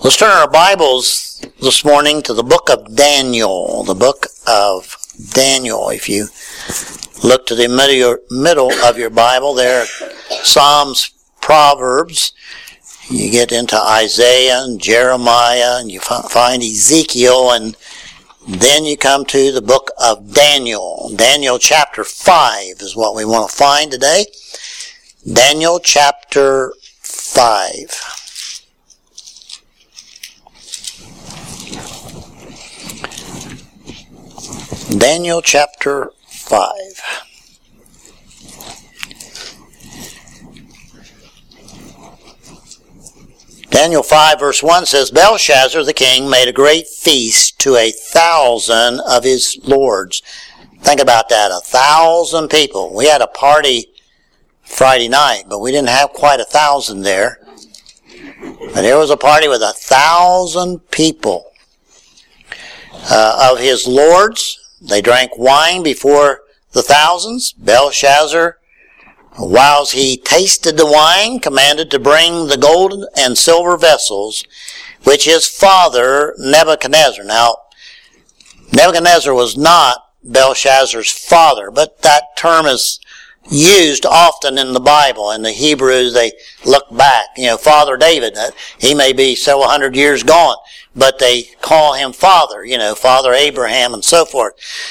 Let's turn our Bibles this morning to the book of Daniel. The book of Daniel. If you look to the middle of your Bible there, Psalms, Proverbs, you get into Isaiah and Jeremiah, and you find Ezekiel, and then you come to the book of Daniel. Daniel chapter 5 is what we want to find today. Daniel chapter 5. Daniel chapter 5. Daniel 5 verse 1 says, Belshazzar the king made a great feast to 1,000 of his lords. Think about that, 1,000 people. We had a party Friday night, but we didn't have quite 1,000 there. But there was a party with 1,000 people of his lords. They drank wine before the thousands. Belshazzar, whilst he tasted the wine, commanded to bring the gold and silver vessels, which his father Nebuchadnezzar. Now, Nebuchadnezzar was not Belshazzar's father, but that term is used often in the Bible. In the Hebrews, they look back. Father David, he may be several hundred years gone, but they call him father, Father Abraham and so forth.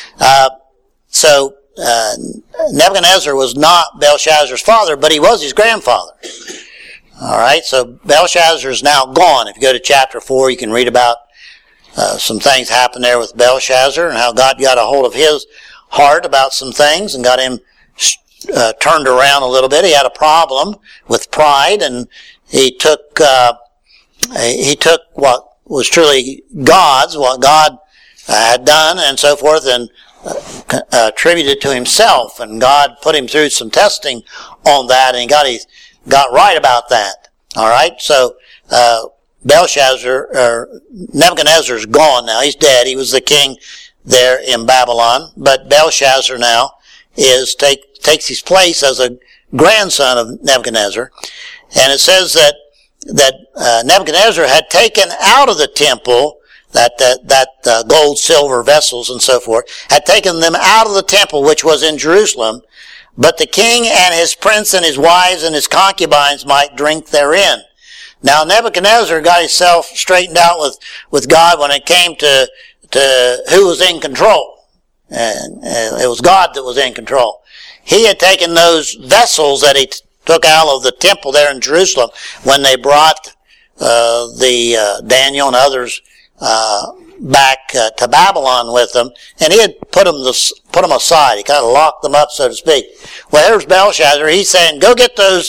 So Nebuchadnezzar was not Belshazzar's father, but he was his grandfather. All right, so Belshazzar is now gone. If you go to chapter 4, you can read about some things happened there with Belshazzar and how God got a hold of his heart about some things and got him turned around a little bit. He had a problem with pride, and he took what was truly God's, what God had done and so forth, and attributed to himself, and God put him through some testing on that, and he got right about that. All right, so Nebuchadnezzar's gone now. He's dead. He was the king there in Babylon, but Belshazzar now takes his place as a grandson of Nebuchadnezzar, and it says that Nebuchadnezzar had taken out of the temple that gold, silver vessels and so forth, had taken them out of the temple which was in Jerusalem, but the king and his prince and his wives and his concubines might drink therein. Now Nebuchadnezzar got himself straightened out with God when it came to who was in control. And it was God that was in control. He had taken those vessels that he took out of the temple there in Jerusalem when they brought Daniel and others back to Babylon with them, and he had put them aside. He kind of locked them up, so to speak. Well, here's Belshazzar. He's saying, go get those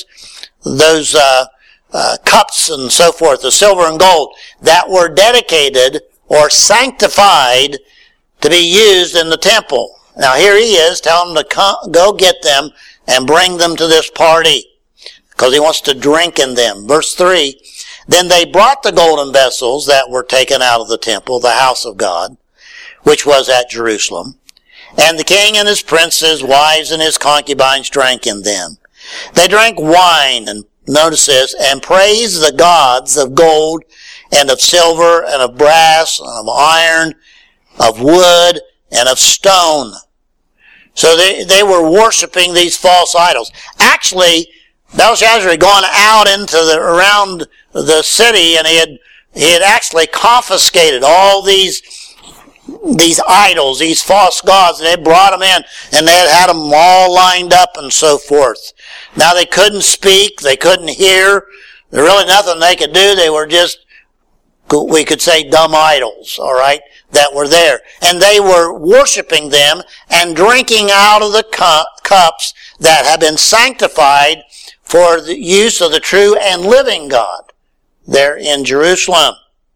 cups and so forth, the silver and gold that were dedicated or sanctified to be used in the temple. Now here he is telling them to go get them and bring them to this party because he wants to drink in them. Verse 3, then they brought the golden vessels that were taken out of the temple, the house of God, which was at Jerusalem, and the king and his princes, wives, and his concubines drank in them. They drank wine, and notice this, and praised the gods of gold and of silver and of brass and of iron, of wood and of stone. So they were worshiping these false idols. Actually, Belshazzar had gone out around the city, and he had actually confiscated all these idols, these false gods, and they brought them in, and they had them all lined up and so forth. Now they couldn't speak, they couldn't hear, there was really nothing they could do. They were just, we could say, dumb idols, all right, that were there. And they were worshiping them and drinking out of the cups that had been sanctified for the use of the true and living God there in Jerusalem.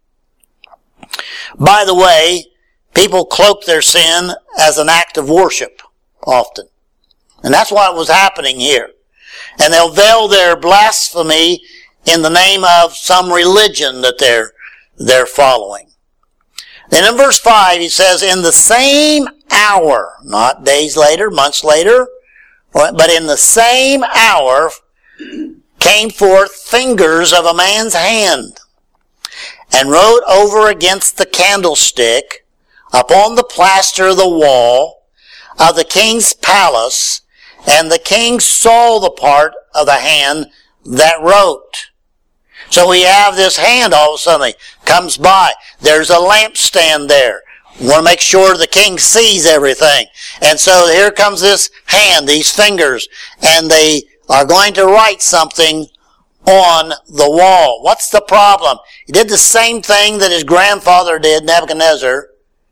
By the way, people cloak their sin as an act of worship often. And that's what was happening here. And they'll veil their blasphemy in the name of some religion that they're following. Then in verse 5 he says, in the same hour, not days later, months later, but in the same hour came forth fingers of a man's hand, and wrote over against the candlestick upon the plaster of the wall of the king's palace, and the king saw the part of the hand that wrote. So we have this hand all of a sudden comes by. There's a lampstand there. We want to make sure the king sees everything. And so here comes this hand, these fingers, and they are going to write something on the wall. What's the problem? He did the same thing that his grandfather did, Nebuchadnezzar.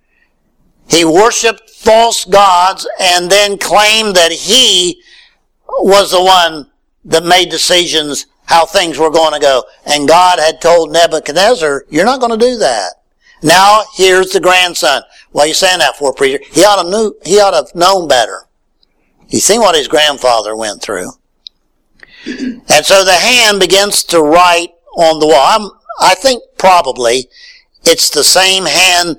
He worshipped false gods and then claimed that he was the one that made decisions how things were going to go. And God had told Nebuchadnezzar, you're not going to do that. Now, here's the grandson. What are you saying that for, preacher? He ought to have known better. He's seen what his grandfather went through. And so the hand begins to write on the wall. I think probably it's the same hand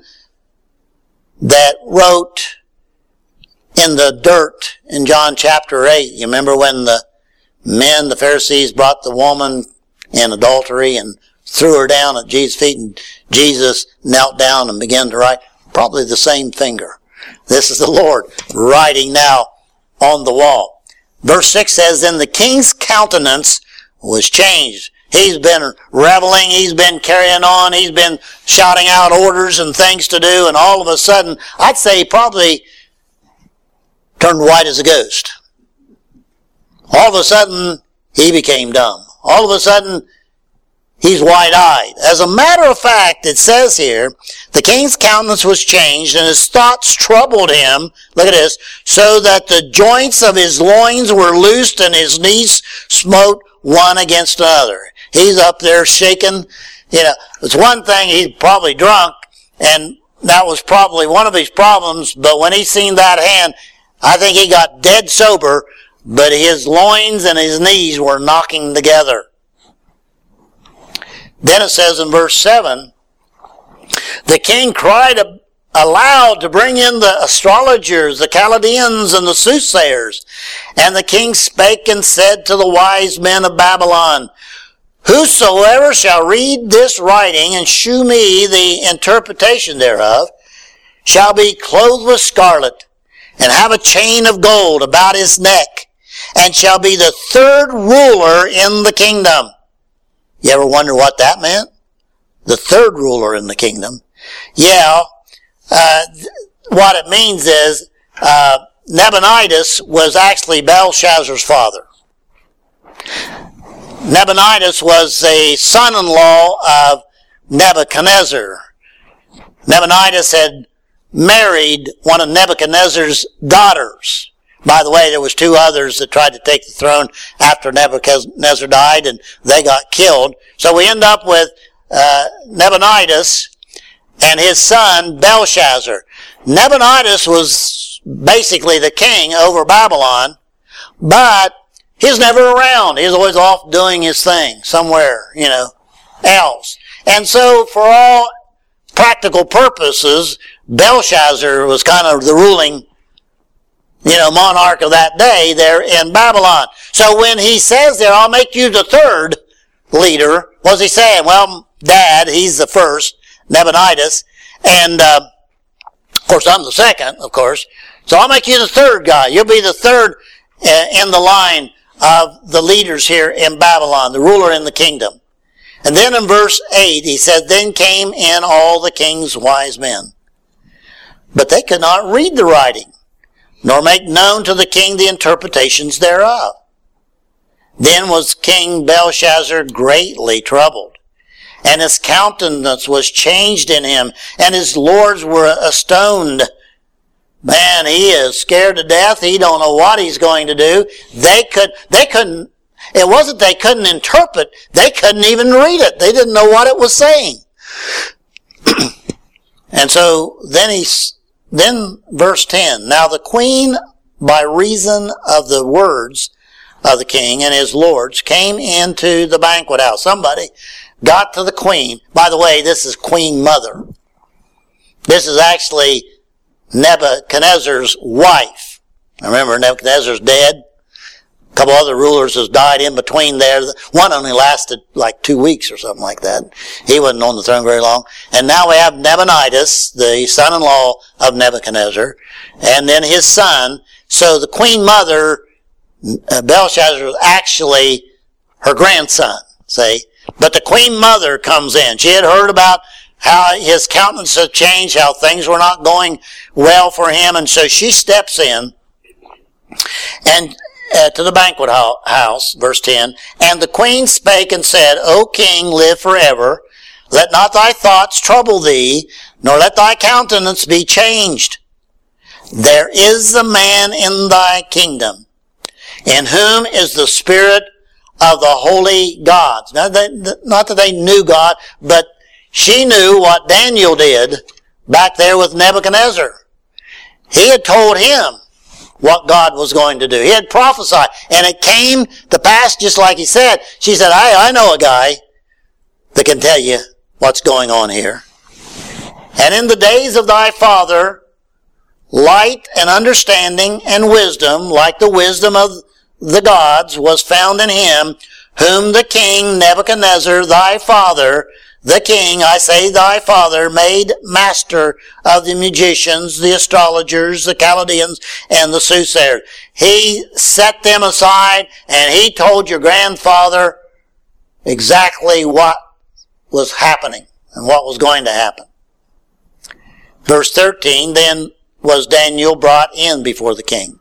that wrote in the dirt in John chapter 8. You remember when the Pharisees, brought the woman in adultery and threw her down at Jesus' feet, and Jesus knelt down and began to write? Probably the same finger. This is the Lord writing now on the wall. Verse 6 says, then the king's countenance was changed. He's been reveling, he's been carrying on, he's been shouting out orders and things to do, and all of a sudden, I'd say he probably turned white as a ghost. All of a sudden, he became dumb. All of a sudden, he's wide-eyed. As a matter of fact, it says here, the king's countenance was changed, and his thoughts troubled him. Look at this. So that the joints of his loins were loosed, and his knees smote one against another. He's up there shaking. You know, it's one thing, he's probably drunk, and that was probably one of his problems, but when he seen that hand, I think he got dead sober, but his loins and his knees were knocking together. Then it says in verse 7, the king cried aloud to bring in the astrologers, the Chaldeans, and the soothsayers. And the king spake and said to the wise men of Babylon, whosoever shall read this writing and shew me the interpretation thereof shall be clothed with scarlet and have a chain of gold about his neck, and shall be the third ruler in the kingdom. You ever wonder what that meant? The third ruler in the kingdom. Yeah, what it means is Nabonidus was actually Belshazzar's father. Nabonidus was the son-in-law of Nebuchadnezzar. Nabonidus had married one of Nebuchadnezzar's daughters. By the way, there was two others that tried to take the throne after Nebuchadnezzar died, and they got killed. So we end up with Nabonidus and his son Belshazzar. Nabonidus was basically the king over Babylon, but he's never around. He's always off doing his thing somewhere, else. And so for all practical purposes, Belshazzar was kind of the ruling, monarch of that day there in Babylon. So when he says there, I'll make you the third leader, what's he saying? Well, Dad, he's the first, Nabonidus, and of course I'm the second, of course. So I'll make you the third guy. You'll be the third in the line of the leaders here in Babylon, the ruler in the kingdom. And then in verse 8, he said, then came in all the king's wise men. But they could not read the writing, nor make known to the king the interpretations thereof. Then was King Belshazzar greatly troubled, and his countenance was changed in him, and his lords were astonished. Man, he is scared to death. He don't know what he's going to do. They couldn't, it wasn't they couldn't interpret, they couldn't even read it. They didn't know what it was saying. And so then verse 10, now the queen, by reason of the words of the king and his lords, came into the banquet house. Somebody got to the queen. By the way, this is Queen Mother. This is actually Nebuchadnezzar's wife. Remember, Nebuchadnezzar's dead. A couple other rulers has died in between there. One only lasted like 2 weeks or something like that. He wasn't on the throne very long. And now we have Nabonidus, the son-in-law of Nebuchadnezzar, and then his son. So the queen mother, Belshazzar, was actually her grandson, see? But the queen mother comes in. She had heard about how his countenance had changed, how things were not going well for him, and so she steps in and to the banquet house, verse 10, and the queen spake and said, O king, live forever. Let not thy thoughts trouble thee, nor let thy countenance be changed. There is a man in thy kingdom, in whom is the spirit of the holy gods. Now, not that they knew God, but she knew what Daniel did back there with Nebuchadnezzar. He had told him what God was going to do. He had prophesied, and it came to pass just like he said. She said, I know a guy that can tell you what's going on here. And in the days of thy father, light and understanding and wisdom, like the wisdom of the gods, was found in him, whom the king Nebuchadnezzar, thy father, the king, I say thy father, made master of the magicians, the astrologers, the Chaldeans, and the soothsayers. He set them aside, and he told your grandfather exactly what was happening and what was going to happen. Verse 13, then was Daniel brought in before the king.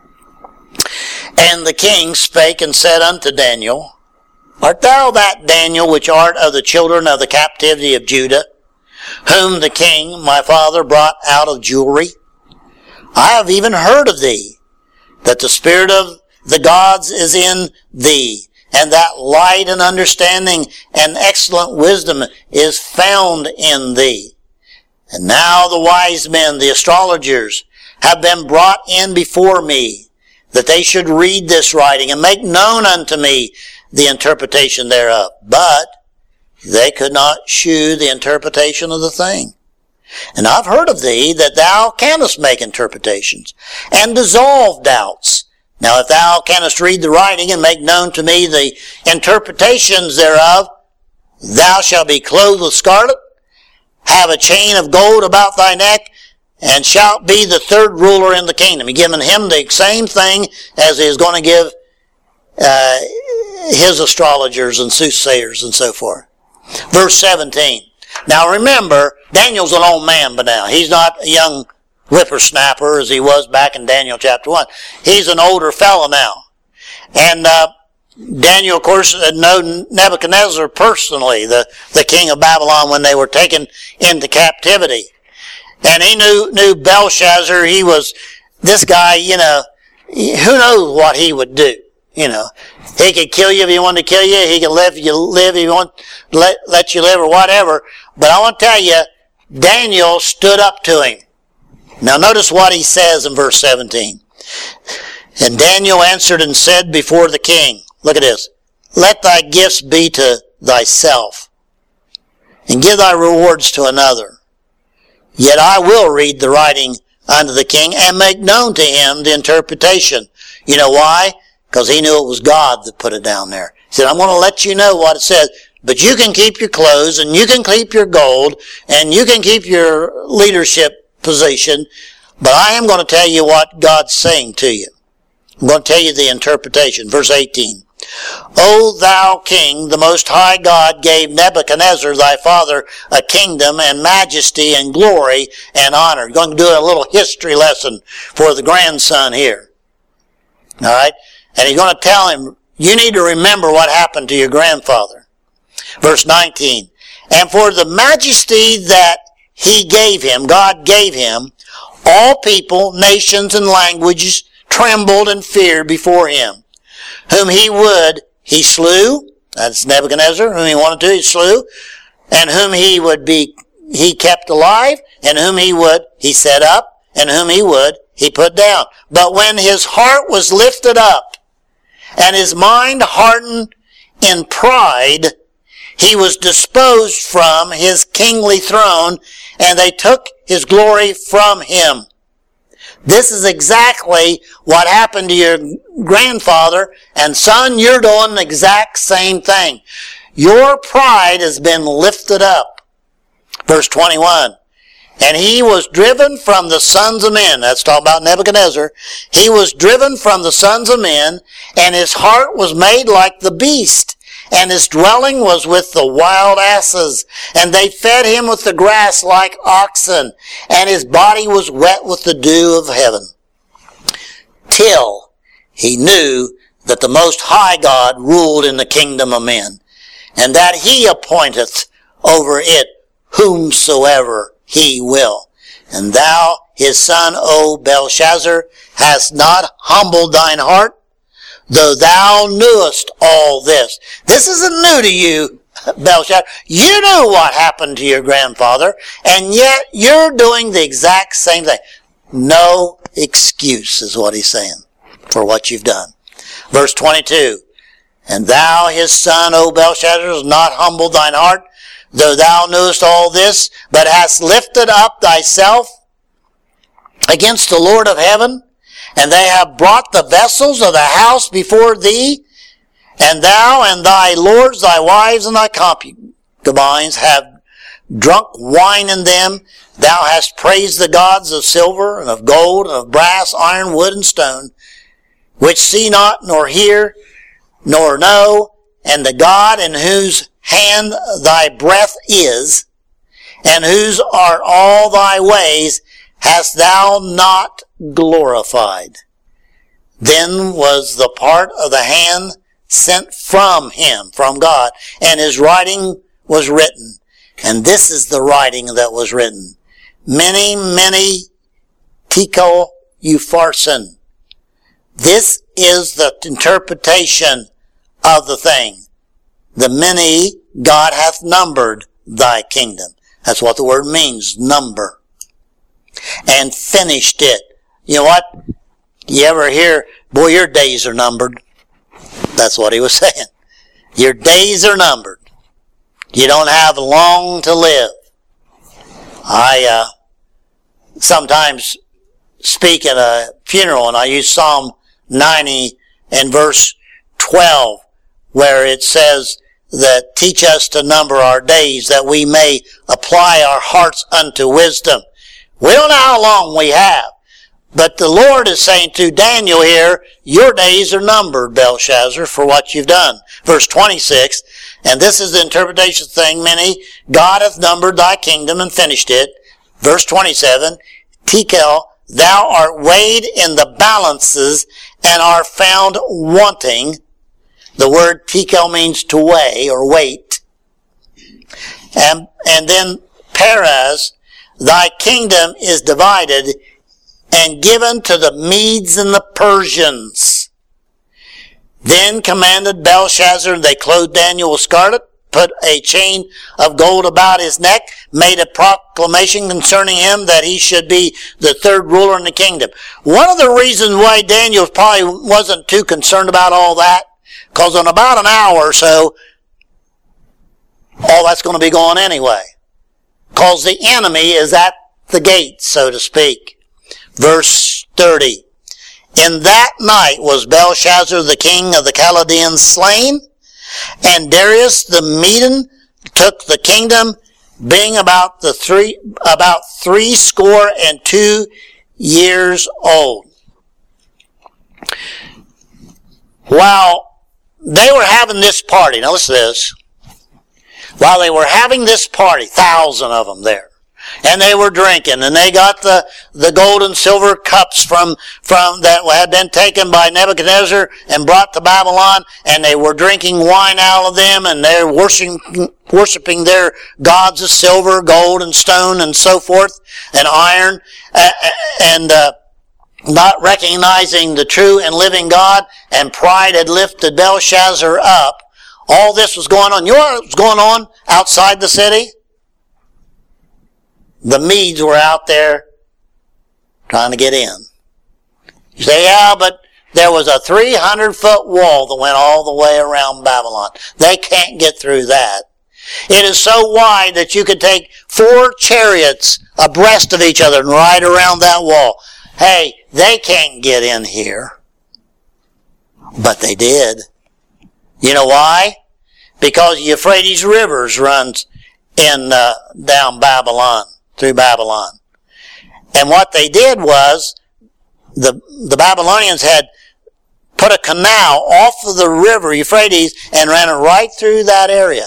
And the king spake and said unto Daniel, Art thou that Daniel which art of the children of the captivity of Judah, whom the king my father brought out of jewelry? I have even heard of thee, that the spirit of the gods is in thee, and that light and understanding and excellent wisdom is found in thee. And now the wise men, the astrologers, have been brought in before me, that they should read this writing and make known unto me the interpretation thereof. But they could not shew the interpretation of the thing. And I've heard of thee that thou canst make interpretations and dissolve doubts. Now if thou canst read the writing and make known to me the interpretations thereof, thou shalt be clothed with scarlet, have a chain of gold about thy neck, and shalt be the third ruler in the kingdom. He's giving him the same thing as he is going to give his astrologers and soothsayers and so forth. Verse 17. Now remember, Daniel's an old man by now. He's not a young whippersnapper as he was back in Daniel chapter 1. He's an older fellow now. And Daniel, of course, had known Nebuchadnezzar personally, the king of Babylon, when they were taken into captivity. And he knew Belshazzar. He was, this guy, who knows what he would do. He could kill you if he wanted to kill you. He could let you live if he wanted to let you live or whatever. But I want to tell you, Daniel stood up to him. Now notice what he says in verse 17. And Daniel answered and said before the king, look at this, let thy gifts be to thyself, and give thy rewards to another. Yet I will read the writing unto the king, and make known to him the interpretation. You know why? Because he knew it was God that put it down there. He said, I'm going to let you know what it says, but you can keep your clothes, and you can keep your gold, and you can keep your leadership position, but I am going to tell you what God's saying to you. I'm going to tell you the interpretation. Verse 18. O thou king, the most high God gave Nebuchadnezzar thy father a kingdom and majesty and glory and honor. You're going to do a little history lesson for the grandson here. All right? And he's going to tell him, you need to remember what happened to your grandfather. Verse 19. And for the majesty that he gave him, God gave him, all people, nations, and languages trembled and feared before him. Whom he would, he slew. That's Nebuchadnezzar. Whom he wanted to, he slew. And whom he would be, he kept alive. And whom he would, he set up. And whom he would, he put down. But when his heart was lifted up, and his mind hardened in pride, he was disposed from his kingly throne, and they took his glory from him. This is exactly what happened to your grandfather, and son, you're doing the exact same thing. Your pride has been lifted up. Verse 21, and he was driven from the sons of men. That's talking about Nebuchadnezzar. He was driven from the sons of men, and his heart was made like the beast, and his dwelling was with the wild asses, and they fed him with the grass like oxen, and his body was wet with the dew of heaven. Till he knew that the Most High God ruled in the kingdom of men, and that he appointeth over it whomsoever he will. And thou, his son, O Belshazzar, hast not humbled thine heart, though thou knewest all this. This isn't new to you, Belshazzar. You knew what happened to your grandfather, and yet you're doing the exact same thing. No excuse is what he's saying for what you've done. Verse 22, and thou, his son, O Belshazzar, hast not humbled thine heart, though thou knewest all this, but hast lifted up thyself against the Lord of heaven, and they have brought the vessels of the house before thee, and thou and thy lords, thy wives, and thy concubines have drunk wine in them. Thou hast praised the gods of silver, and of gold, and of brass, iron, wood, and stone, which see not, nor hear, nor know, and the God in whose hand thy breath is, and whose are all thy ways, hast thou not glorified. Then was the part of the hand sent from him, from God, and his writing was written. And this is the writing that was written. Mene, mene, tekel upharsin. This is the interpretation of the thing. The many, God hath numbered thy kingdom. That's what the word means, number. And finished it. You know what? You ever hear, boy, your days are numbered. That's what he was saying. Your days are numbered. You don't have long to live. I sometimes speak at a funeral, and I use Psalm 90 and verse 12, where it says that teach us to number our days, that we may apply our hearts unto wisdom. We don't know how long we have, but the Lord is saying to Daniel here, your days are numbered, Belshazzar, for what you've done. Verse 26, and this is the interpretation thing, many, God hath numbered thy kingdom and finished it. Verse 27, Tekel, thou art weighed in the balances and are found wanting. The word tekel means to weigh or weight. And then Perez, thy kingdom is divided and given to the Medes and the Persians. Then commanded Belshazzar, and they clothed Daniel with scarlet, put a chain of gold about his neck, made a proclamation concerning him that he should be the third ruler in the kingdom. One of the reasons why Daniel probably wasn't too concerned about all that, because in about an hour or so, all that's going to be gone anyway. Because the enemy is at the gate, so to speak. Verse 30. In that night was Belshazzar the king of the Chaldeans slain, and Darius the Median took the kingdom, being about 62 years old. While they were having this party, now listen to this. While they were having this party, 1,000 of them there, and they were drinking, and they got the gold and silver cups from that had been taken by Nebuchadnezzar and brought to Babylon, and they were drinking wine out of them, and they're worshiping their gods of silver, gold, and stone, and so forth, and iron, and not recognizing the true and living God, and pride had lifted Belshazzar up. All this was going on. You know what was going on outside the city? The Medes were out there trying to get in. You say, yeah, but there was a 300-foot wall that went all the way around Babylon. They can't get through that. It is so wide that you could take 4 chariots abreast of each other and ride around that wall. hey, they can't get in here. But they did. You know why? Because the Euphrates rivers runs in down Babylon, through Babylon. And what they did was, the Babylonians had put a canal off of the river Euphrates and ran it right through that area.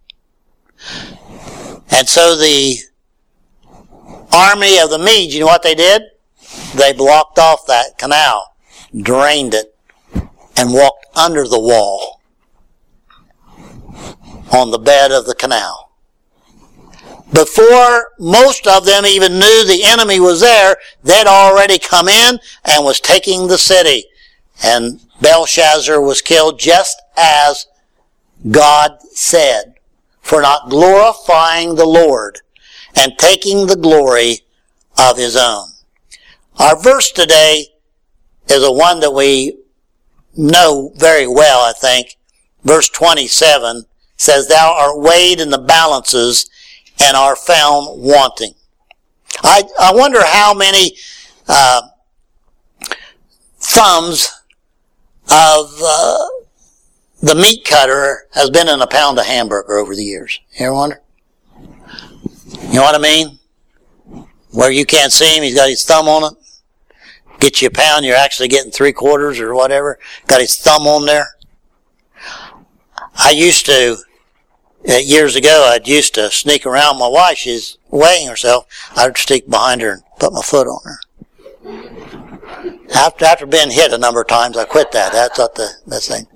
And so the army of the Medes, you know what they did? They blocked off that canal, drained it, and walked under the wall on the bed of the canal. Before most of them even knew the enemy was there, they'd already come in and was taking the city. And Belshazzar was killed just as God said, for not glorifying the Lord and taking the glory of his own. Our verse today is a one that we know very well, I think. Verse 27 says, thou art weighed in the balances and are found wanting. I wonder how many thumbs of the meat cutter has been in a pound of hamburger over the years. You ever wonder? You know what I mean? Where you can't see him, he's got his thumb on it. Get you a pound, you're actually getting 3/4 or whatever. Got his thumb on there. I used to, years ago, I'd used to sneak around my wife. She's weighing herself. I'd sneak behind her and put my foot on her. After being hit a number of times, I quit that. That's not the best thing.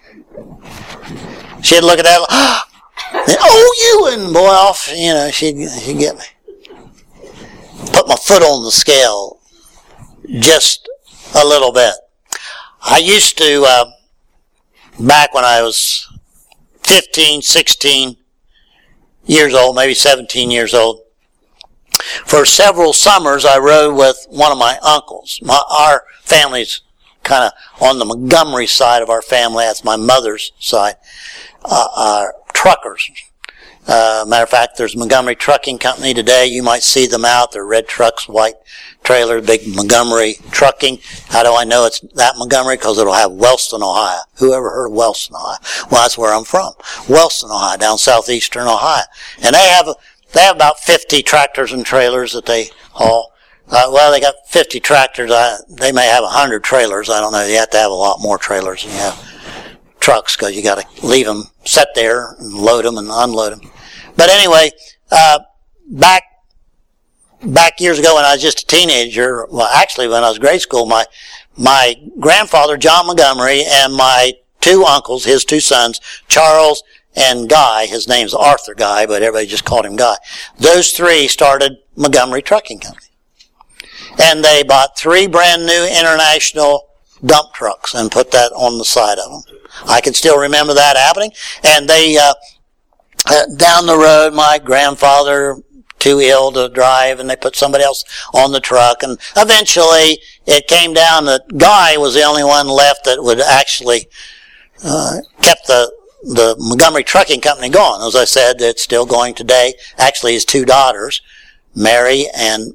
She'd look at that, you, and boy, off, she'd get me. Put my foot on the scale just a little bit. I used to, back when I was 15, 16 years old, maybe 17 years old, for several summers I rode with one of my uncles. Our family's kind of on the Montgomery side of our family. That's my mother's side. Truckers. Matter of fact, there's Montgomery Trucking Company today. You might see them out. They're red trucks, white trailers, big Montgomery Trucking. How do I know it's that Montgomery? Because it'll have Wellston, Ohio. Who ever heard of Wellston, Ohio? Well, that's where I'm from. Wellston, Ohio, down southeastern Ohio. And they have about 50 tractors and trailers that they haul. They got 50 tractors. They may have 100 trailers. I don't know. You have to have a lot more trailers than you have trucks, because you got to leave them set there and load them and unload them. But anyway, back years ago when I was just a teenager, well, actually when I was grade school, my grandfather, John Montgomery, and my two uncles, his two sons, Charles and Guy, his name's Arthur Guy, but everybody just called him Guy. Those three started Montgomery Trucking Company. And they bought 3 brand new international dump trucks and put that on the side of them. I can still remember that happening. And they, down the road, my grandfather, too ill to drive, and they put somebody else on the truck. And eventually it came down that Guy was the only one left that would actually kept the Montgomery Trucking Company going. As I said, it's still going today. Actually, his 2 daughters, Mary and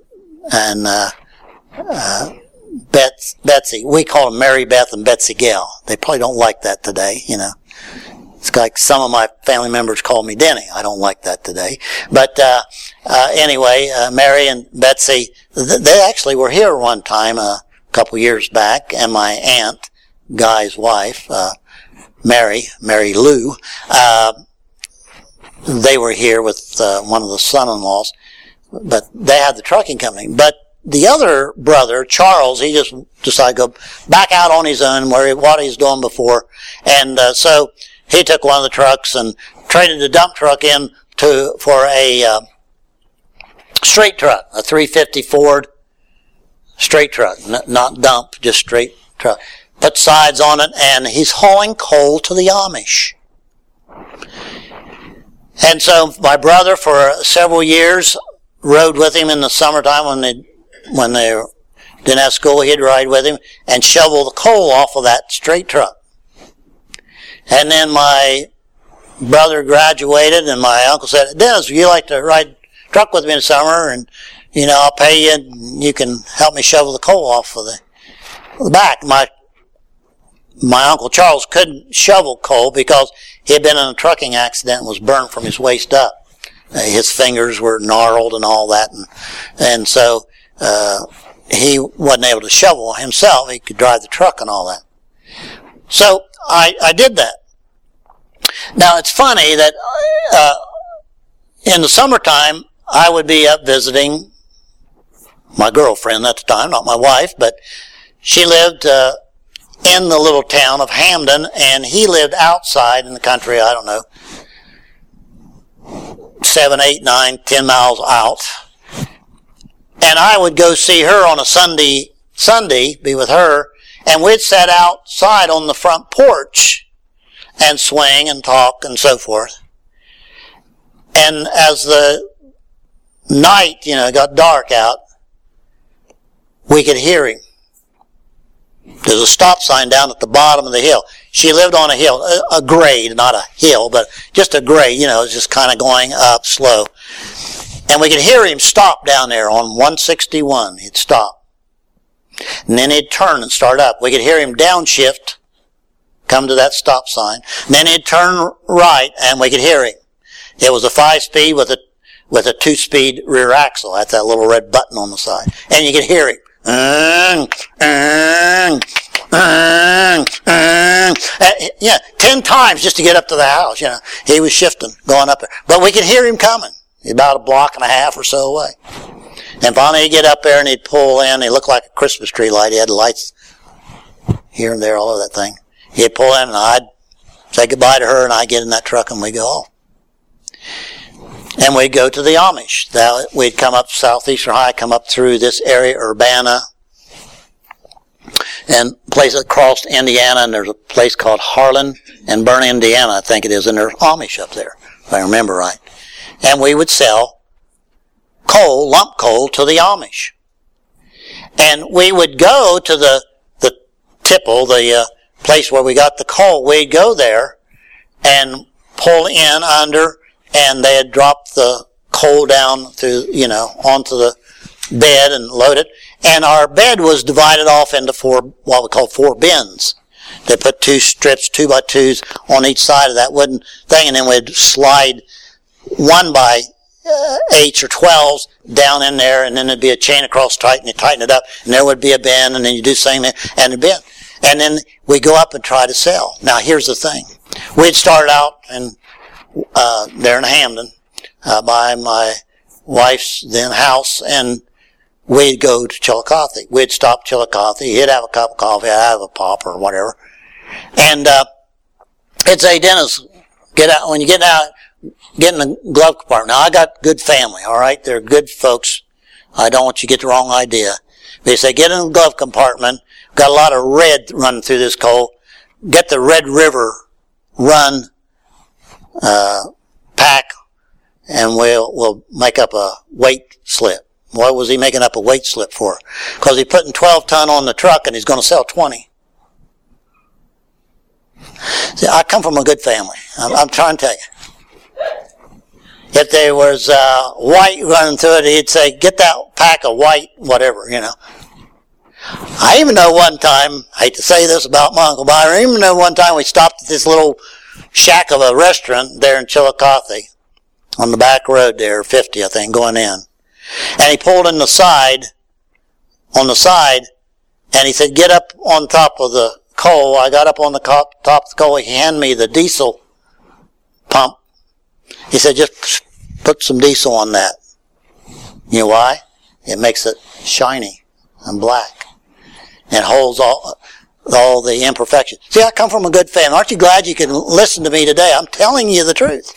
Betsy. We call them Mary Beth and Betsy Gale. They probably don't like that today, It's like some of my family members call me Denny. I don't like that today. But anyway, Mary and Betsy, they actually were here one time a couple years back, and my aunt, Guy's wife, Mary Lou, they were here with one of the son-in-laws, but they had the trucking company. But the other brother, Charles, he just decided to go back out on his own, what he's doing before, and so he took one of the trucks and traded the dump truck in for a straight truck, a 350 Ford straight truck, not dump, just straight truck. Put sides on it, and he's hauling coal to the Amish. And so my brother, for several years, rode with him in the summertime when they didn't have school. He'd ride with him and shovel the coal off of that straight truck. And then my brother graduated, and my uncle said, "Dennis, would you like to ride truck with me in the summer and I'll pay you and you can help me shovel the coal off of the back. My Uncle Charles couldn't shovel coal because he had been in a trucking accident and was burned from his waist up. His fingers were gnarled and all that, and so he wasn't able to shovel himself. He could drive the truck and all that. So I did that. Now it's funny that in the summertime I would be up visiting my girlfriend at the time, not my wife, but she lived in the little town of Hamden, and he lived outside in the country, I don't know, 7, 8, 9, 10 miles out. And I would go see her on a Sunday, be with her, and we'd sit outside on the front porch and swing and talk and so forth. And as the night, got dark out, we could hear him. There's a stop sign down at the bottom of the hill. She lived on a hill, a grade, not a hill, but just a grade, it's just kind of going up slow. And we could hear him stop down there on 161. He'd stop. And then he'd turn and start up. We could hear him downshift, come to that stop sign. And then he'd turn right, and we could hear him. It was a 5-speed with a 2-speed rear axle. That's that little red button on the side. And you could hear him. Yeah, 10 times just to get up to the house. He was shifting, going up there. But we could hear him coming. He's about a block and a half or so away. And finally he'd get up there and he'd pull in. He looked like a Christmas tree light. He had lights here and there, all over that thing. He'd pull in and I'd say goodbye to her and I'd get in that truck and we'd go home. And we'd go to the Amish. We'd come up Southeastern High, come up through this area, Urbana, and place that crossed Indiana, and there's a place called Harlan and Burn, Indiana, I think it is, and there's Amish up there, if I remember right. And we would sell coal, lump coal, to the Amish. And we would go to the tipple, the place where we got the coal. We'd go there and pull in under, and they had dropped the coal down through, onto the bed and load it. And our bed was divided off into what we call 4 bins. They put 2 strips, 2x2s on each side of that wooden thing, and then we'd slide 1x8s or 12s down in there, and then there'd be a chain across tight, and you tighten it up, and there would be a bin, and then you do the same thing, and a bin. And then we go up and try to sell. Now here's the thing. We'd start out there in Hamden, by my wife's then house, and we'd go to Chillicothe. We'd stop Chillicothe. He'd have a cup of coffee. I'd have a pop or whatever. And it'd say, Dennis, get out. When you get out, get in the glove compartment. Now, I got good family, all right? They're good folks. I don't want you to get the wrong idea. They say, get in the glove compartment. Got a lot of red running through this coal. Get the Red River Run pack, and we'll make up a weight slip. What was he making up a weight slip for? Because he's putting 12 ton on the truck and he's going to sell 20. See, I come from a good family. I'm trying to tell you. If there was white running through it, he'd say, get that pack of white, whatever, I even know one time, I hate to say this about my uncle, but I even know one time we stopped at this little shack of a restaurant there in Chillicothe on the back road there, 50, I think, going in. And he pulled on the side, and he said, get up on top of the coal. I got up on the top of the coal. He handed me the diesel pump. He said, just put some diesel on that. You know why? It makes it shiny and black and holds all the imperfections. See, I come from a good family. Aren't you glad you can listen to me today? I'm telling you the truth.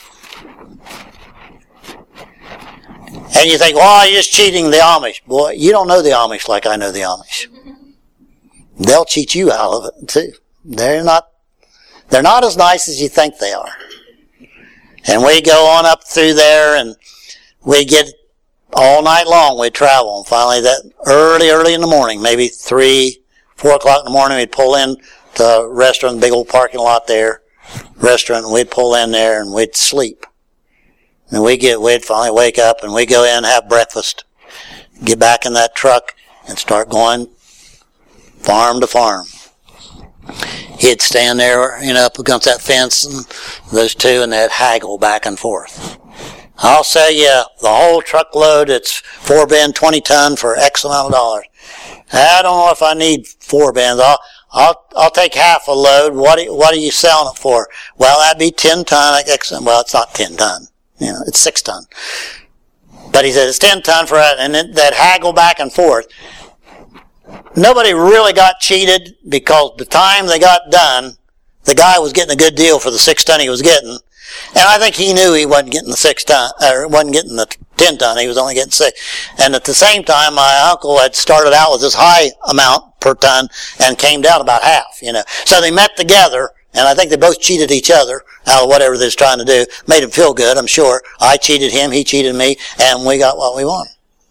And you think, well, you're just cheating the Amish. Boy, you don't know the Amish like I know the Amish. They'll cheat you out of it, too. They're not as nice as you think they are. And we go on up through there, and we get all night long. We travel, and finally that early in the morning, maybe 3, 4 o'clock in the morning, we'd pull in to a restaurant, big old parking lot there, restaurant, and we'd pull in there and we'd sleep. And we'd finally wake up and we'd go in and have breakfast. get back in that truck and start going farm to farm. He'd stand there, up against that fence, and those two, and they'd haggle back and forth. I'll sell you the whole truckload. It's 4 bin, 20 ton for X amount of dollars. I don't know if I need 4 bins. I'll take half a load. What are you selling it for? Well, that'd be 10 ton. Well, it's not 10 ton. It's 6 ton. But he said it's 10 ton for it, and that haggle back and forth. Nobody really got cheated, because the time they got done, the guy was getting a good deal for the 6 ton he was getting. And I think he knew he wasn't getting the 6 ton, or wasn't getting the 10 ton. He was only getting 6. And at the same time, my uncle had started out with this high amount per ton and came down about half, So they met together, and I think they both cheated each other out of whatever they was trying to do. Made him feel good, I'm sure. I cheated him, he cheated me, and we got what we wanted.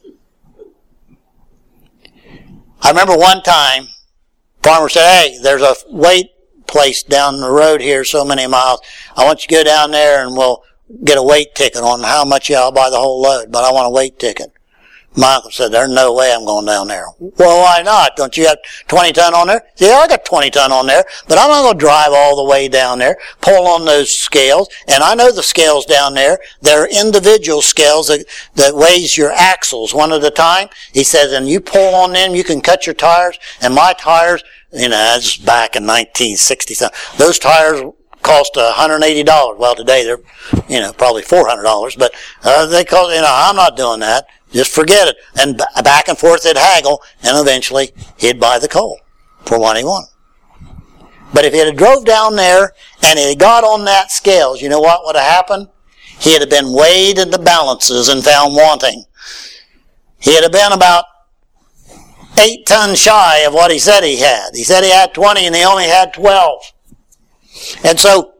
I remember one time, farmer said, hey, there's a weight place down the road here so many miles. I want you to go down there and we'll get a weight ticket on how much. I'll buy the whole load, but I want a weight ticket. My uncle said, there's no way I'm going down there. Well, why not? Don't you have 20 ton on there? Yeah, I got 20 ton on there, but I'm not going to drive all the way down there, pull on those scales. And I know the scales down there. They're individual scales that weighs your axles one at a time. He says, and you pull on them, you can cut your tires. And my tires, that's back in 1960. Those tires cost $180. Well, today they're, probably $400, but, they cost, I'm not doing that. Just forget it. And back and forth they'd haggle, and eventually he'd buy the coal for what he wanted. But if he had drove down there and he got on that scales, you know what would have happened? He'd have been weighed in the balances and found wanting. He'd have been about 8 tons shy of what he said he had. He said he had 20 and he only had 12. And so,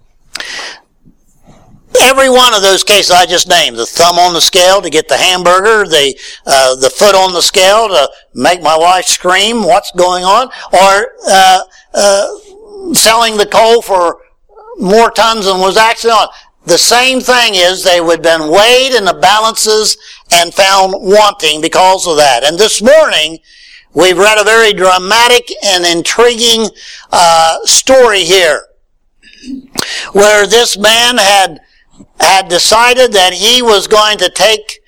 every one of those cases I just named, the thumb on the scale to get the hamburger, the foot on the scale to make my wife scream, what's going on, or selling the coal for more tons than was actually on. The same thing is they would have been weighed in the balances and found wanting because of that. And this morning, we've read a very dramatic and intriguing story here, where this man had decided that he was going to take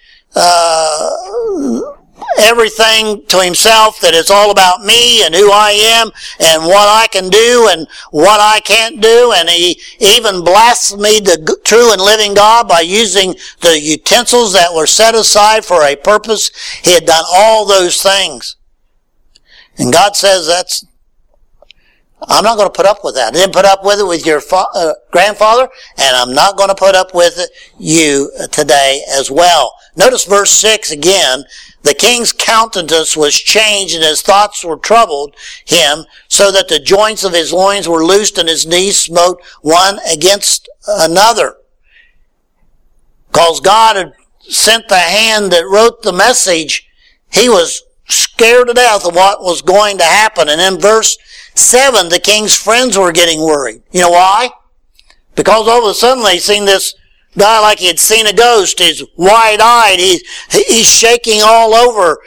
everything to himself, that it's all about me and who I am and what I can do and what I can't do. And he even blasphemed the true and living God by using the utensils that were set aside for a purpose. He had done all those things. And God says, I'm not going to put up with that. I didn't put up with it with your grandfather, and I'm not going to put up with it you today as well. Notice verse 6 again. The king's countenance was changed, and his thoughts were troubled him, so that the joints of his loins were loosed, and his knees smote one against another. Because God had sent the hand that wrote the message, he was scared to death of what was going to happen. And in verse 7, the king's friends were getting worried. You know why? Because all of a sudden they seen this guy like he had seen a ghost. He's wide-eyed. He's shaking all over.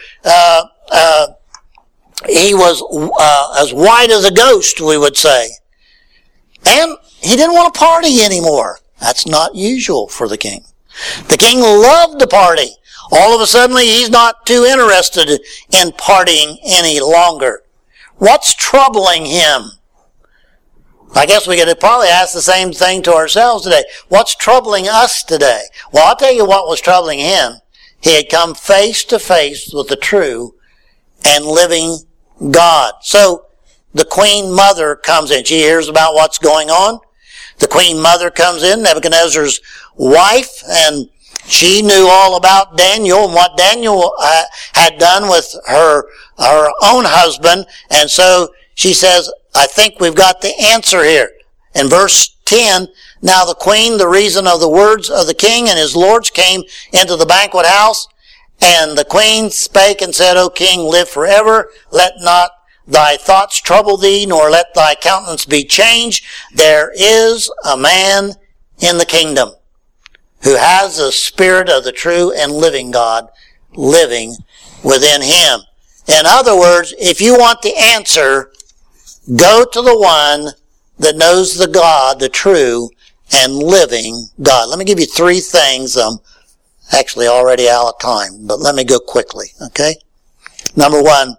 He was as white as a ghost, we would say. And he didn't want to party anymore. That's not usual for the king. The king loved to party. All of a sudden, he's not too interested in partying any longer. What's troubling him? I guess we could probably ask the same thing to ourselves today. What's troubling us today? Well, I'll tell you what was troubling him. He had come face to face with the true and living God. So the queen mother comes in. She hears about what's going on. The queen mother comes in, Nebuchadnezzar's wife, and she knew all about Daniel and what Daniel had done with her own husband. And so she says, I think we've got the answer here. In verse 10, now the queen, the reason of the words of the king and his lords, came into the banquet house. And the queen spake and said, O king, live forever. Let not thy thoughts trouble thee, nor let thy countenance be changed. There is a man in the kingdom who has the spirit of the true and living God. living within him. In other words, if you want the answer, go to the one that knows the God, the true and living God. Let me give you three things. I'm actually already out of time, but let me go quickly, okay? Number one,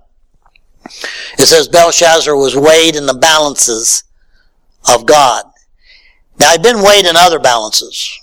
it says Belshazzar was weighed in the balances of God. Now, he'd been weighed in other balances.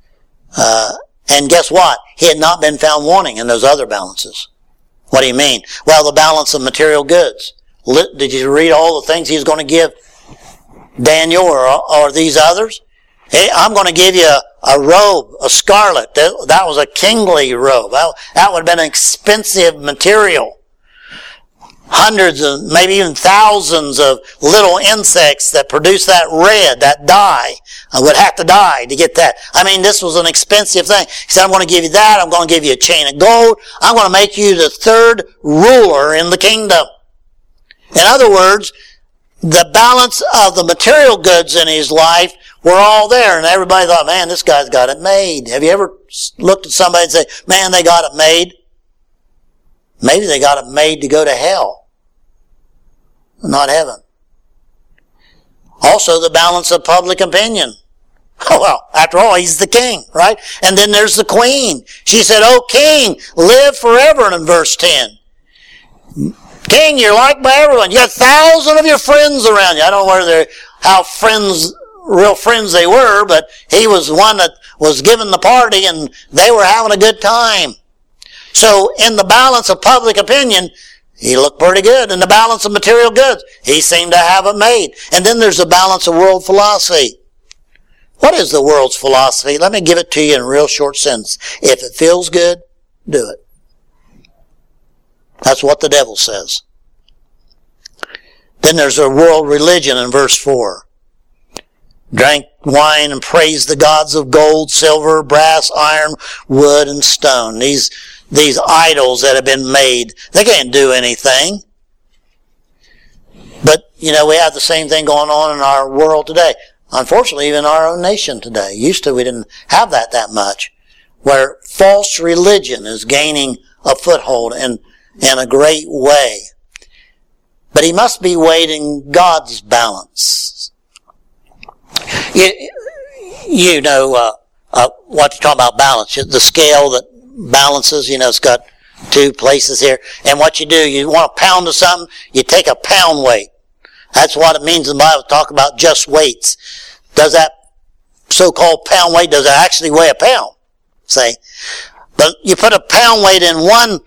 And guess what? He had not been found wanting in those other balances. What do you mean? Well, the balance of material goods. Did you read all the things he was going to give Daniel or these others? Hey, I'm going to give you a robe, a scarlet. That was a kingly robe. That would have been an expensive material. Hundreds and maybe even thousands of little insects that produce that red, that dye, would have to die to get that. I mean, this was an expensive thing. He said, I'm going to give you that. I'm going to give you a chain of gold. I'm going to make you the third ruler in the kingdom. In other words, the balance of the material goods in his life were all there, and everybody thought, man, this guy's got it made. Have you ever looked at somebody and say, man, they got it made? Maybe they got it made to go to hell, not heaven. Also, the balance of public opinion. Oh, well, after all, he's the king, right? And then there's the queen. She said, oh, king, live forever, in verse 10. King, you're liked by everyone. You got 1,000 of your friends around you. I don't know how real friends they were, but he was one that was giving the party, and they were having a good time. So in the balance of public opinion, he looked pretty good. In the balance of material goods, he seemed to have it made. And then there's the balance of world philosophy. What is the world's philosophy? Let me give it to you in a real short sentence. If it feels good, do it. That's what the devil says. Then there's a world religion in verse 4. Drank wine and praised the gods of gold, silver, brass, iron, wood, and stone. These idols that have been made, they can't do anything. But, we have the same thing going on in our world today. Unfortunately, even our own nation today. Used to, we didn't have that much. Where false religion is gaining a foothold in a great way. But he must be weighed in God's balance. You know what you talk about balance. The scale that balances, it's got two places here. And what you do, you want a pound of something, you take a pound weight. That's what it means in the Bible to talk about just weights. Does that so-called pound weight, does it actually weigh a pound? Say. But you put a pound weight in one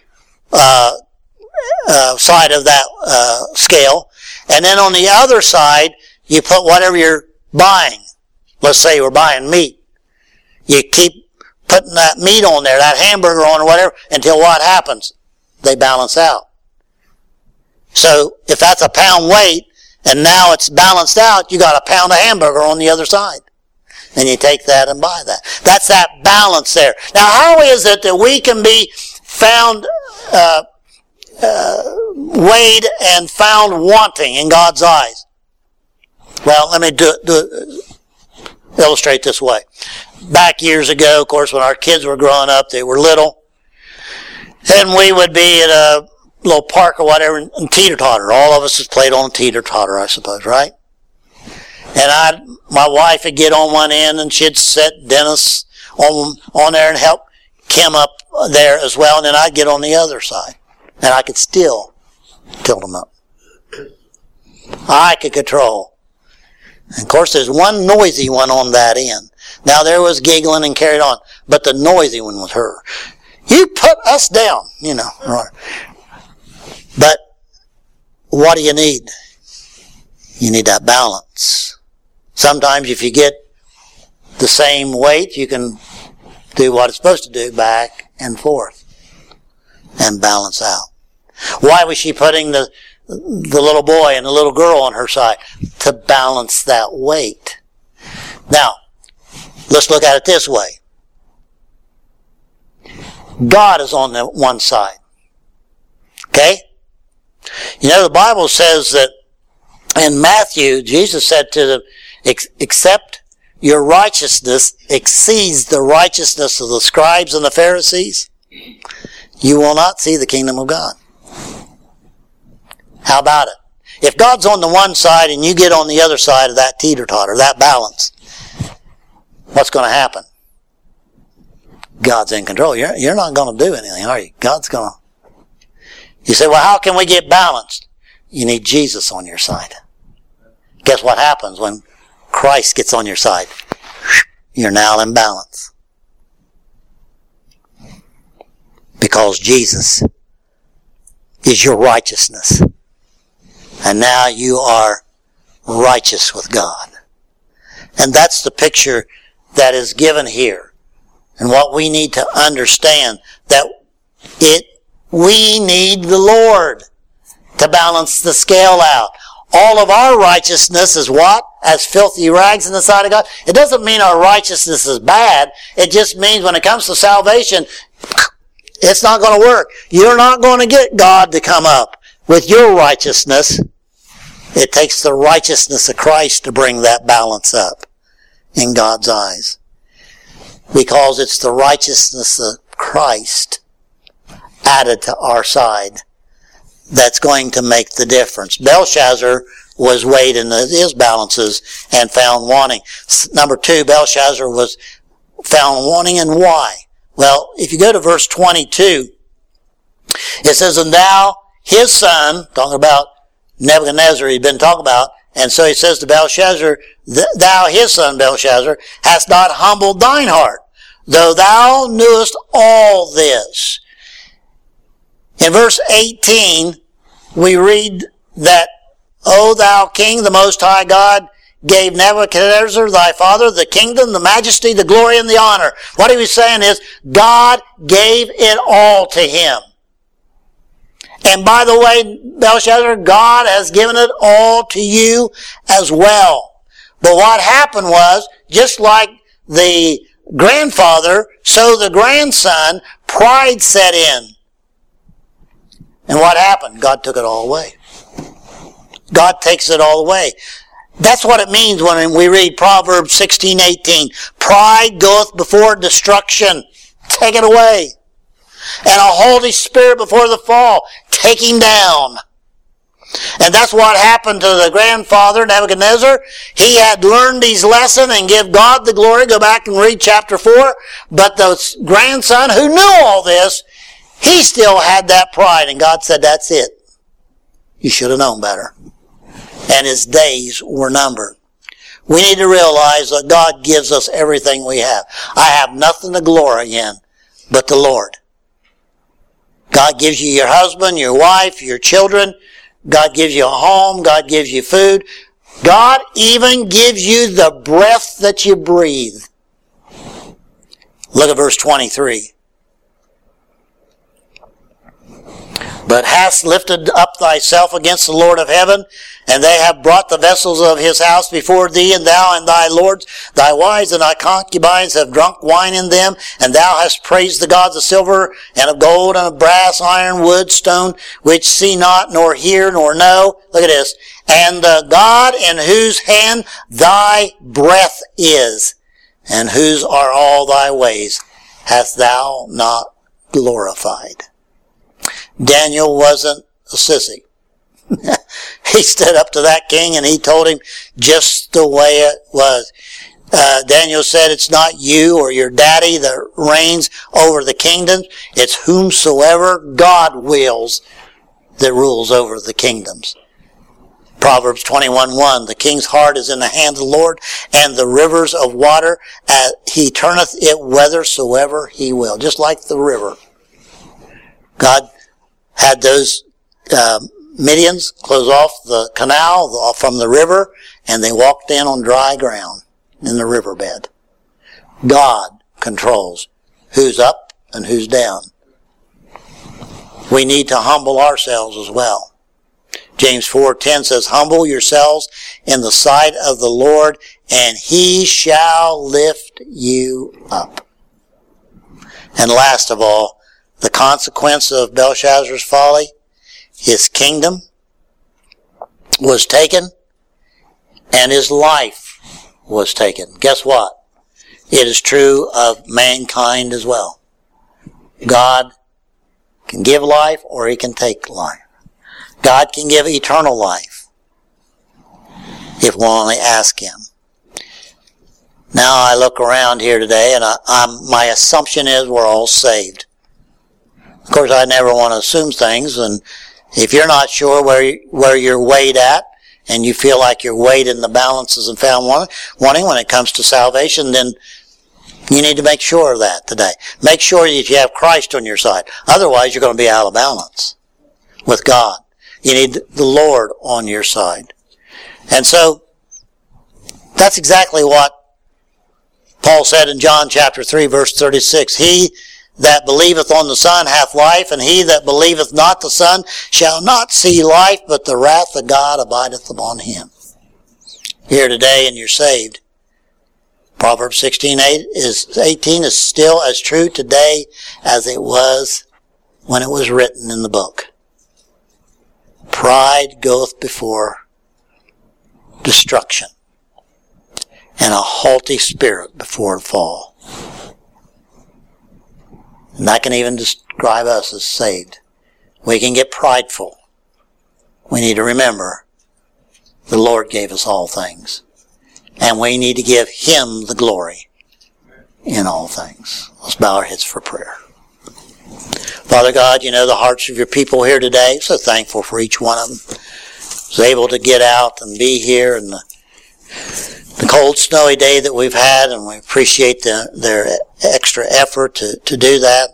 side of that scale, and then on the other side, you put whatever you're buying. Let's say we're buying meat. You keep putting that meat on there, that hamburger on or whatever, until what happens? They balance out. So if that's a pound weight, and now it's balanced out, you got a pound of hamburger on the other side. And you take that and buy that. That's that balance there. Now, how is it that we can be found weighed and found wanting in God's eyes? Well, let me illustrate this way. Back years ago, of course, when our kids were growing up, they were little, and we would be at a little park or whatever and teeter-totter. All of us has played on a teeter-totter, I suppose, right? And my wife would get on one end, and she'd set Dennis on there and help Kim up there as well, and then I'd get on the other side. And I could still tilt them up. I could control. And of course, there's one noisy one on that end. Now, there was giggling and carried on, but the noisy one was her. You put us down, Right. But what do you need? You need that balance. Sometimes if you get the same weight, you can do what it's supposed to do, back and forth, and balance out. Why was she putting the little boy and the little girl on her side? To balance that weight. Now, let's look at it this way. God is on the one side. Okay? The Bible says that in Matthew, Jesus said to them, except your righteousness exceeds the righteousness of the scribes and the Pharisees, you will not see the kingdom of God. How about it? If God's on the one side and you get on the other side of that teeter-totter, that balance, what's going to happen? God's in control. You're not going to do anything, are you? God's going to. You say, well, how can we get balanced? You need Jesus on your side. Guess what happens when Christ gets on your side? You're now in balance. Because Jesus is your righteousness. And now you are righteous with God. And that's the picture that is given here. And what we need to understand, that we need the Lord to balance the scale out. All of our righteousness is what? As filthy rags in the sight of God. It doesn't mean our righteousness is bad. It just means when it comes to salvation, it's not going to work. You're not going to get God to come up with your righteousness. It takes the righteousness of Christ to bring that balance up in God's eyes. Because it's the righteousness of Christ added to our side that's going to make the difference. Belshazzar was weighed in his balances and found wanting. Number 2, Belshazzar was found wanting, and why? Well, if you go to verse 22, it says, and thou, his son, talking about Nebuchadnezzar he'd been talking about, and so he says to Belshazzar, thou, his son Belshazzar, hast not humbled thine heart, though thou knewest all this. In verse 18, we read that, O thou king, the most high God, gave Nebuchadnezzar thy father the kingdom, the majesty, the glory, and the honor. What he was saying is, God gave it all to him. And by the way, Belshazzar, God has given it all to you as well. But what happened was, just like the grandfather, so the grandson, pride set in. And what happened? God took it all away. God takes it all away. That's what it means when we read Proverbs 16:18. Pride goeth before destruction. Take it away. And a haughty spirit before the fall. Take him down. And that's what happened to the grandfather, Nebuchadnezzar. He had learned his lesson and give God the glory. Go back and read chapter 4. But the grandson who knew all this, he still had that pride. And God said, that's it. You should have known better. And his days were numbered. We need to realize that God gives us everything we have. I have nothing to glory in but the Lord. God gives you your husband, your wife, your children. God gives you a home. God gives you food. God even gives you the breath that you breathe. Look at verse 23. But hast lifted up thyself against the Lord of heaven, and they have brought the vessels of his house before thee, and thou and thy lords, thy wives and thy concubines have drunk wine in them, and thou hast praised the gods of silver, and of gold, and of brass, iron, wood, stone, which see not, nor hear, nor know. Look at this. And the God in whose hand thy breath is, and whose are all thy ways, hast thou not glorified. Daniel wasn't a sissy. He stood up to that king and he told him just the way it was. Daniel said, it's not you or your daddy that reigns over the kingdoms. It's whomsoever God wills that rules over the kingdoms. Proverbs 21:1, the king's heart is in the hand of the Lord, and the rivers of water, he turneth it whithersoever he will. Just like the river. God had those Midians close off the canal from the river, and they walked in on dry ground in the riverbed. God controls who's up and who's down. We need to humble ourselves as well. James 4:10 says, humble yourselves in the sight of the Lord, and he shall lift you up. And last of all, the consequence of Belshazzar's folly, his kingdom was taken and his life was taken. Guess what? It is true of mankind as well. God can give life or He can take life. God can give eternal life if we'll only ask Him. Now I look around here today and my assumption is we're all saved. Of course, I never want to assume things, and if you're not sure where you're weighed at, and you feel like you're weighed in the balances and found wanting when it comes to salvation, then you need to make sure of that today. Make sure that you have Christ on your side. Otherwise, you're going to be out of balance with God. You need the Lord on your side. And so, that's exactly what Paul said in John chapter 3, verse 36. He that believeth on the Son hath life, and he that believeth not the Son shall not see life, but the wrath of God abideth upon him. Here today and you're saved. Proverbs 16:18 is still as true today as it was when it was written in the book. Pride goeth before destruction, and a haughty spirit before a fall. And that can even describe us as saved. We can get prideful. We need to remember the Lord gave us all things. And we need to give Him the glory in all things. Let's bow our heads for prayer. Father God, you know the hearts of your people here today. So thankful for each one of them. Was able to get out and be here in the cold, snowy day that we've had, and we appreciate their extra effort to do that.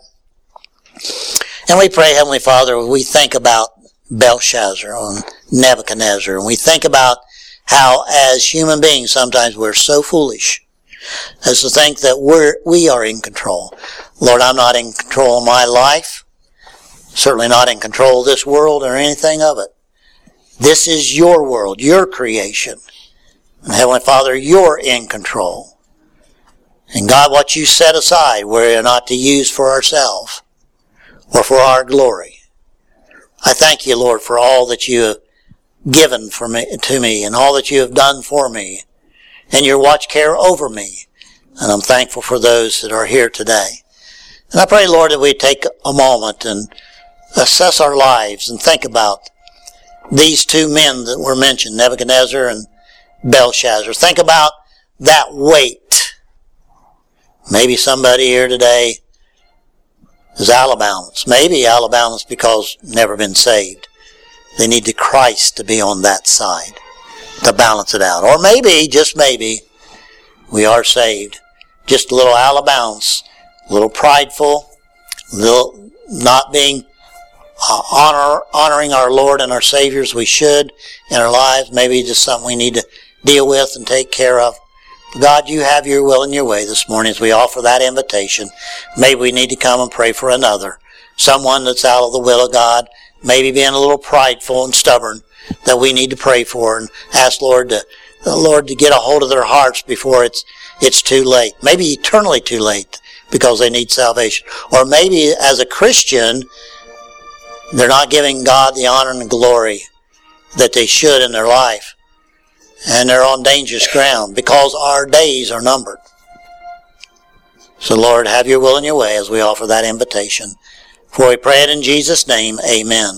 And we pray, Heavenly Father, we think about Belshazzar and Nebuchadnezzar, and we think about how as human beings sometimes we're so foolish as to think that we are in control. Lord, I'm not in control of my life, certainly not in control of this world or anything of it. This is your world, your creation. And Heavenly Father, you're in control. And God, what you set aside, we're not to use for ourselves or for our glory. I thank you, Lord, for all that you have given to me and all that you have done for me and your watch care over me. And I'm thankful for those that are here today. And I pray, Lord, that we take a moment and assess our lives and think about these two men that were mentioned, Nebuchadnezzar and Belshazzar. Think about that weight. Maybe somebody here today is out of balance. Maybe out of balance because never been saved. They need the Christ to be on that side to balance it out. Or maybe, just maybe, we are saved. Just a little out of balance, a little prideful, a little not being honoring our Lord and our Savior as we should in our lives. Maybe just something we need to deal with and take care of. God, you have your will and your way this morning as we offer that invitation. Maybe we need to come and pray for another. Someone that's out of the will of God, maybe being a little prideful and stubborn, that we need to pray for and ask the Lord to get a hold of their hearts before it's too late. Maybe eternally too late because they need salvation. Or maybe as a Christian, they're not giving God the honor and glory that they should in their life. And they're on dangerous ground because our days are numbered. So Lord, have your will and your way as we offer that invitation. For we pray it in Jesus' name, amen.